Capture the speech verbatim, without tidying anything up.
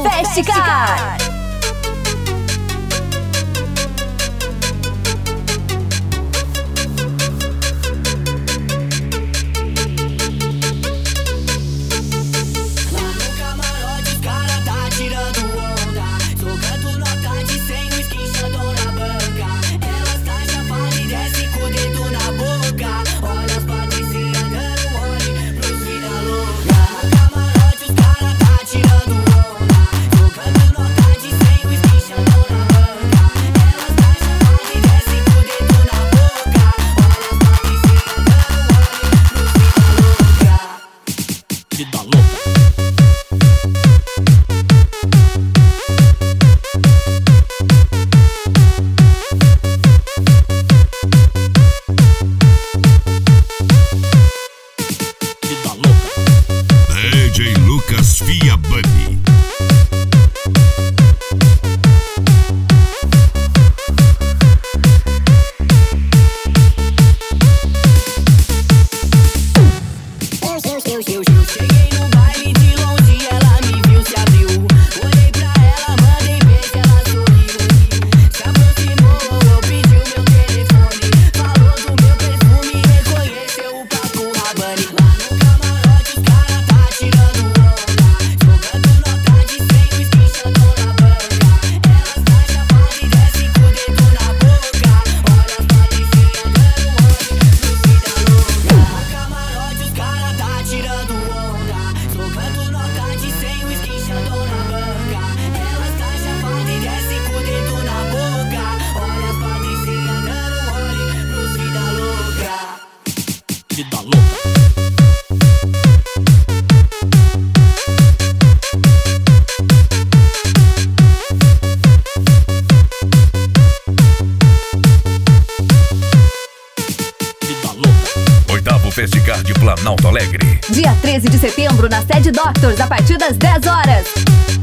Festicar. D J Lucas Fia Bunny. Cheguei no baile de longe, ela me viu, se abriu. Olhei pra ela, mandei beijo, ela sorriu. Se aproximou, pediu meu telefone. Falou do meu perfume, reconheceu o Paco Rabanne. Lá no camarote os cara tá tirando onda, jogando nota de cem, whisky Xandão na banca. Elas tá chapada e desce com o dedo na boca. Olha as patricinhas dando mole pro vida louca. No camarote os cara tá tirando onda, jogando nota de cem, whisky Xandão na banca. Elas tá chapada e desce com o dedo na boca. Olha as patricinhas dando mole pros vida louca. Vida louca. Oitavo Festicar de Planalto Alegre. Dia treze de setembro, na sede Doctors, a partir das dez horas.